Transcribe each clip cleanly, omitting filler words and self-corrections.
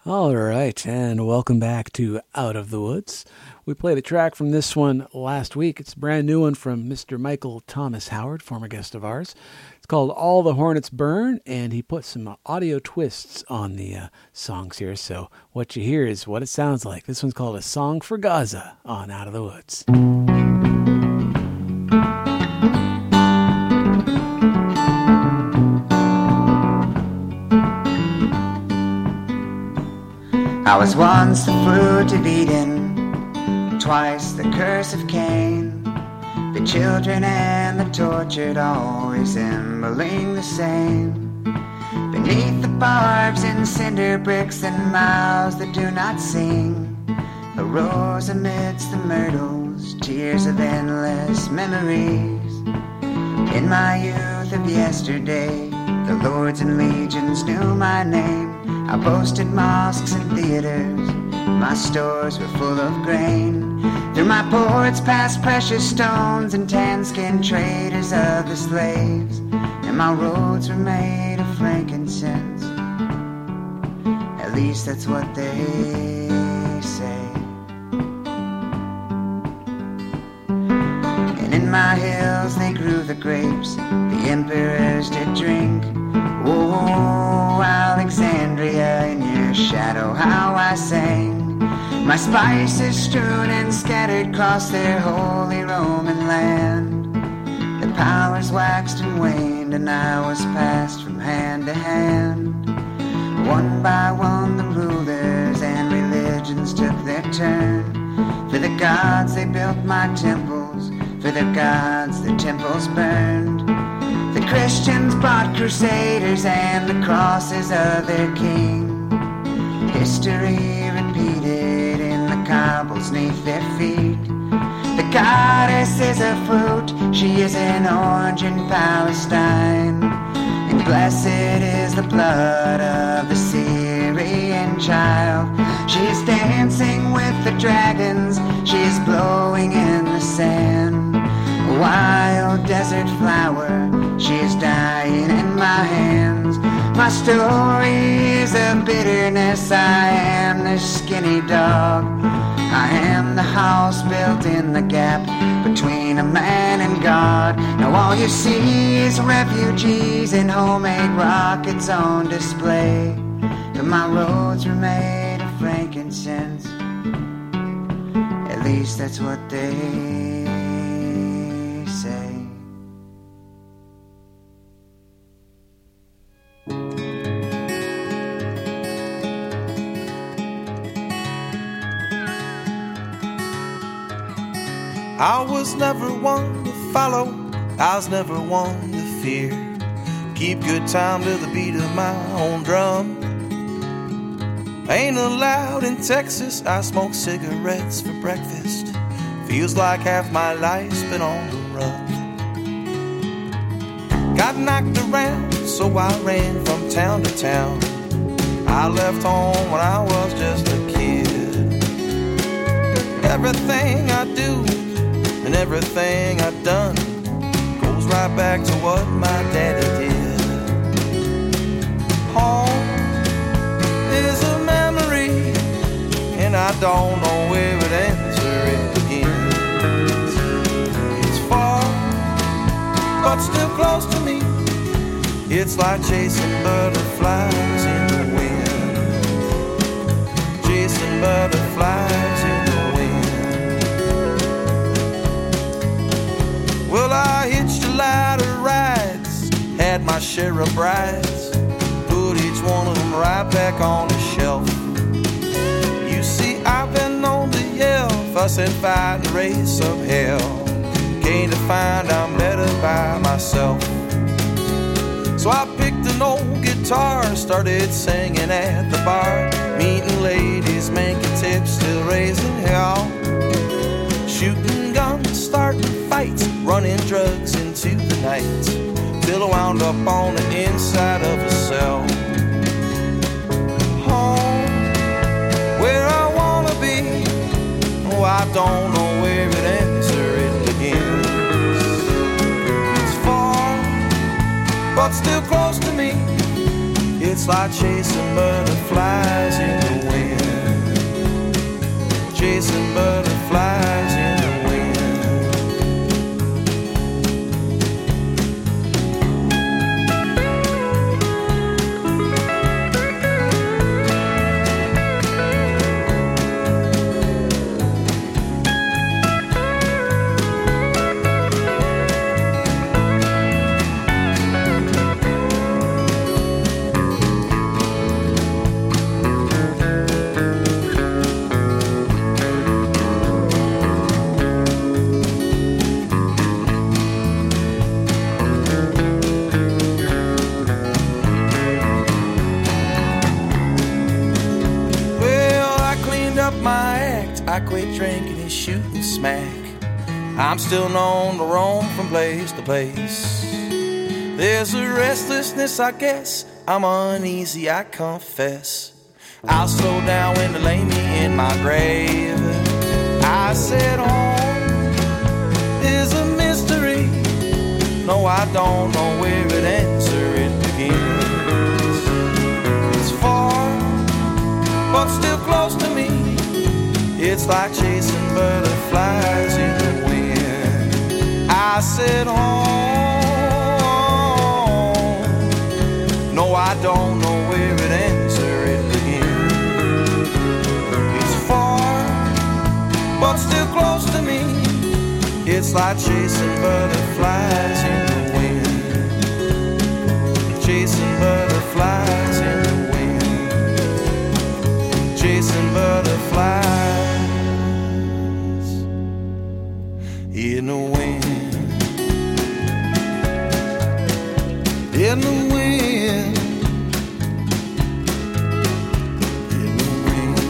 All right, and welcome back to Out of the Woods. We played a track from this one last week. It's a brand new one from Mr. Michael Thomas Howard, former guest of ours. It's called All the Hornets Burn, and he put some audio twists on the songs here. So what you hear is what it sounds like. This one's called A Song for Gaza on Out of the Woods. I was once the fruit of Eden, twice the curse of Cain. The children and the tortured all resembling the same. Beneath the barbs and cinder bricks and mouths that do not sing, arose amidst the myrtles tears of endless memories. In my youth of yesterday, the lords and legions knew my name. I boasted mosques and theaters, my stores were full of grain. Through my ports passed precious stones and tan-skinned traders of the slaves, and my roads were made of frankincense. At least that's what they say. And in my hills they grew the grapes the emperors did drink. Oh, Alexandria, in your shadow how I sang. My spices strewn and scattered across their holy Roman land. The powers waxed and waned, and I was passed from hand to hand. One by one the rulers and religions took their turn. For the gods they built my temples, for their gods the temples burned. The Christians brought crusaders and the crosses of their king. History repeated in the cobbles neath their feet. The goddess is a fruit, she is an orange in Palestine. And blessed is the blood of the Syrian child. She is dancing with the dragons, she is blowing in the sand. A wild desert flower, she is dying in my hands. My story is a bitterness, I am the skinny dog. I am the house built in the gap between a man and God. Now all you see is refugees and homemade rockets on display. But my roads were made of frankincense. At least that's what they say. I was never one to follow, I was never one to fear. Keep good time to the beat of my own drum. Ain't allowed in Texas, I smoke cigarettes for breakfast. Feels like half my life's been on the run. Got knocked around, so I ran from town to town. I left home when I was just a kid. Everything I do and everything I've done goes right back to what my daddy did. Home is a memory, and I don't know where it ends or it begins. It's far, but still close to me. It's like chasing butterflies in the wind. Chasing butterflies in the wind. Well, I hitched a lot of rides, had my share of brides, put each one of them right back on the shelf. You see, I've been known to yell, fuss and fight and race of hell. Came to find I'm better by myself. So I picked an old guitar, started singing at the bar, meeting ladies, making tips, still raising hell. Shooting guns, starting fights, running drugs into the night, till I wound up on the inside of a cell. Home, where I wanna be, oh, I don't know where it ends or it begins. It's far, but still close to me. It's like chasing butterflies in the I quit drinking and shooting smack. I'm still known to roam from place to place. There's a restlessness, I guess. I'm uneasy, I confess. I'll slow down when they lay me in my grave. I said home is a mystery. No, I don't know where it ends or it begins. It's far, but still close to me. It's like chasing butterflies in the wind. I said home. No, I don't know where it ends or it begins. It's far, but still close to me. It's like chasing butterflies in the wind. Chasing butterflies in the wind. Chasing butterflies in the wind. In the wind. In the wind.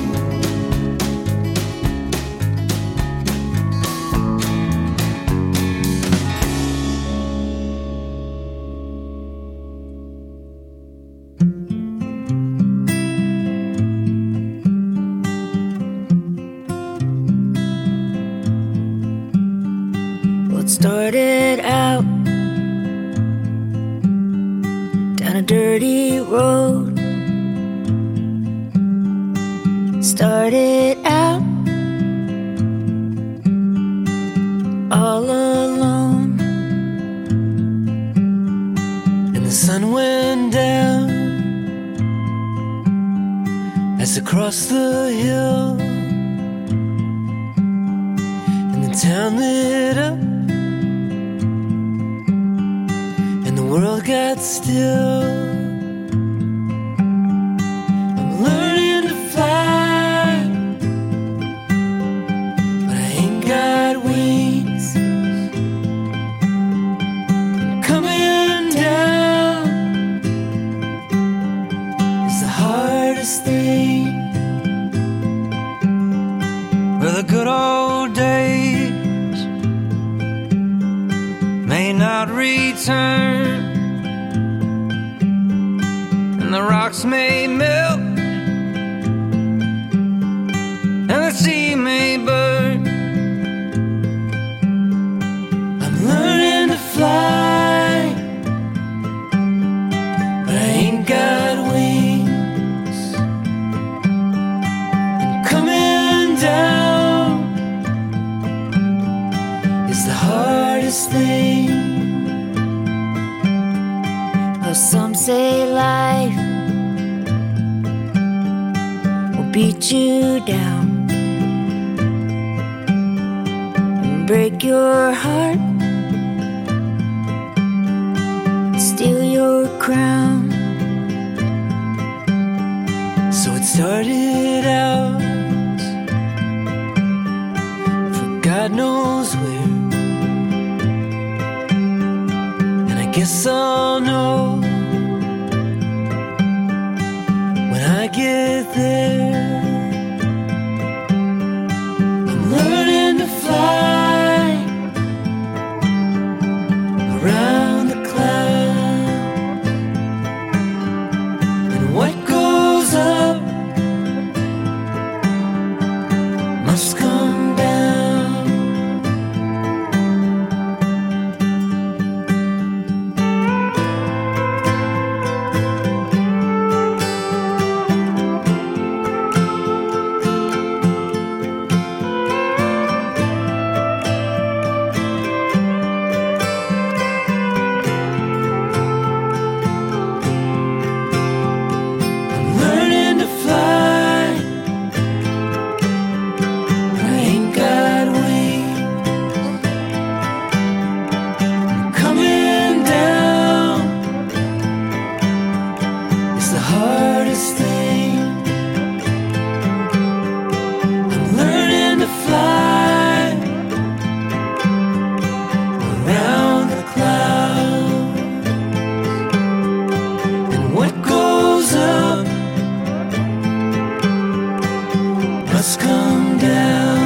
What started out down a dirty road, started out all alone, and the sun went down as across the hill, and the town lit up, and the world got still. I'm learning to fly, but I ain't got wings. And coming down is the hardest thing. Well, the good old days may not return, and the rocks may melt, and the sea may burn. I'm learning to fly, but I ain't got wings. And coming down is the hardest thing. Oh, some say life will beat you down and break your heart, steal your crown. So it started out for God knows where, and I guess I'll know when I get there. I'm learning to fly around the clouds, and what goes up must come down. I'm learning to fly, but I ain't got wings. I'm coming down is the hardest thing. I'm learning to fly around the clouds, and what goes up must come down.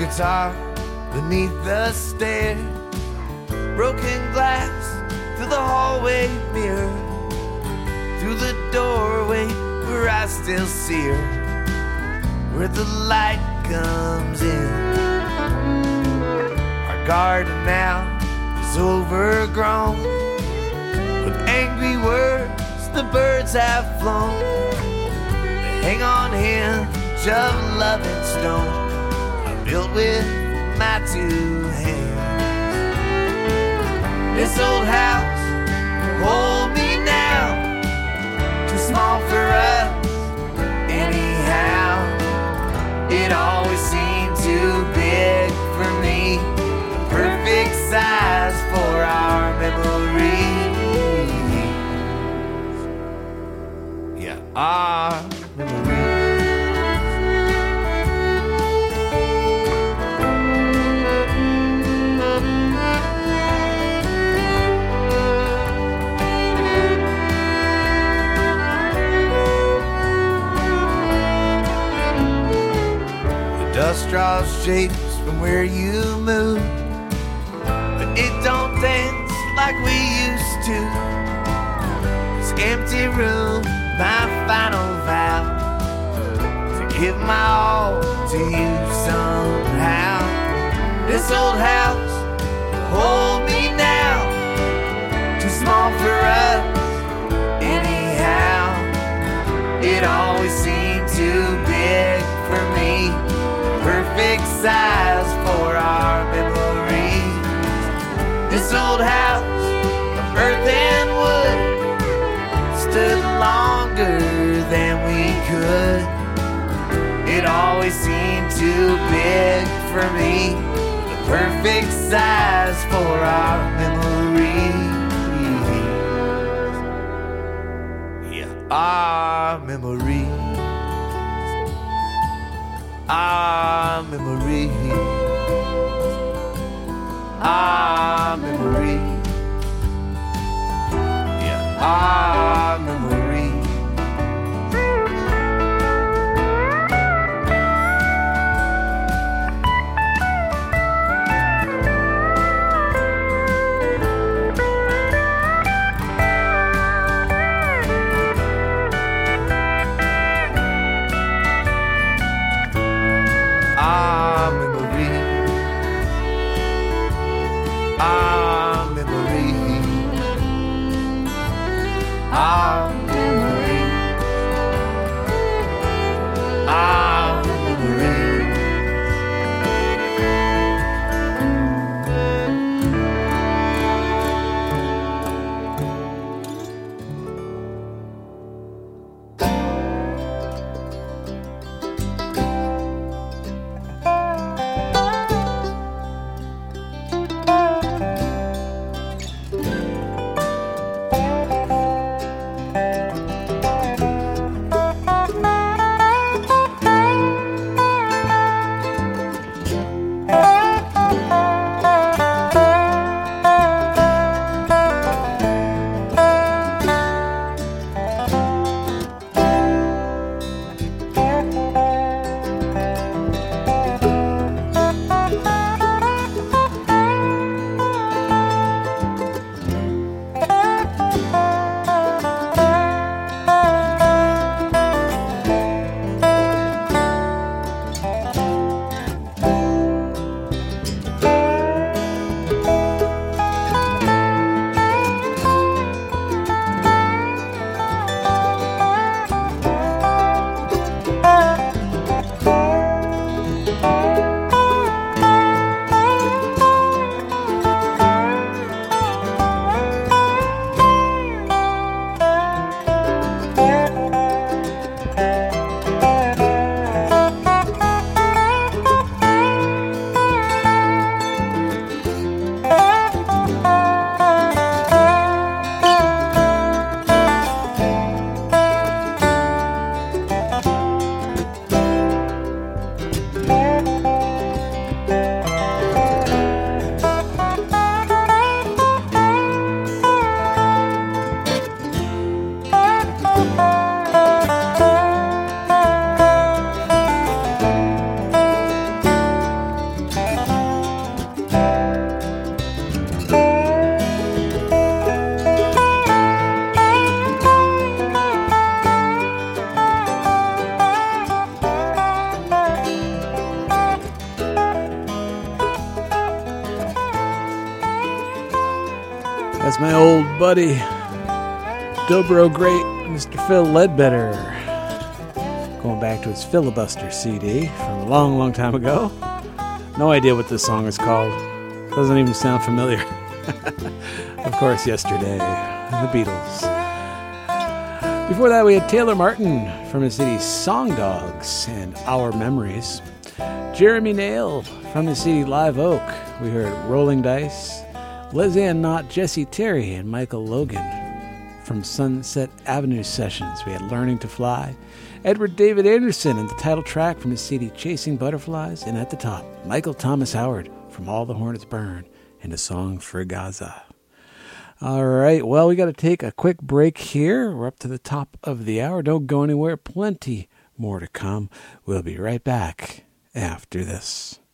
guitar beneath the stairs, broken glass through the hallway mirror, through the doorway where I still see her, where the light comes in. Our garden now is overgrown with angry words the birds have flown. They hang on hinge of loving stone I built with my two hands. This old house will hold me now, too small for us anyhow. It always seemed too big for me, the perfect size for our memories. Yeah, our memories. Dust draws shapes from where you move, but it don't dance like we used to. This empty room, my final vow, to give my all to you somehow. This old house will hold me now, too small for us anyhow. It always seemed too big for me, perfect size for our memories. This old house of earth and wood stood longer than we could. It always seemed too big for me, the perfect size for our memories. Yeah, our memories. Our memories, our memories, yeah, our memories. Our memories, our memories, That's my old buddy, Dobro great Mr. Phil Ledbetter. Going back to his Filibuster CD from a long, long time ago. No idea what this song is called. Doesn't even sound familiar. Of course, Yesterday, the Beatles. Before that, we had Taylor Martin from his CD Song Dogs and Our Memories. Jeremy Nail from his CD Live Oak. We heard Rolling Dice. Lesanne Knott, Jesse Terry, and Michael Logan from Sunset Avenue Sessions. We had Learning to Fly. Edward David Anderson and the title track from his CD Chasing Butterflies. And at the top, Michael Thomas Howard from All the Hornets Burn and a song for Gaza. All right, well, we got to take a quick break here. We're up to the top of the hour. Don't go anywhere. Plenty more to come. We'll be right back after this.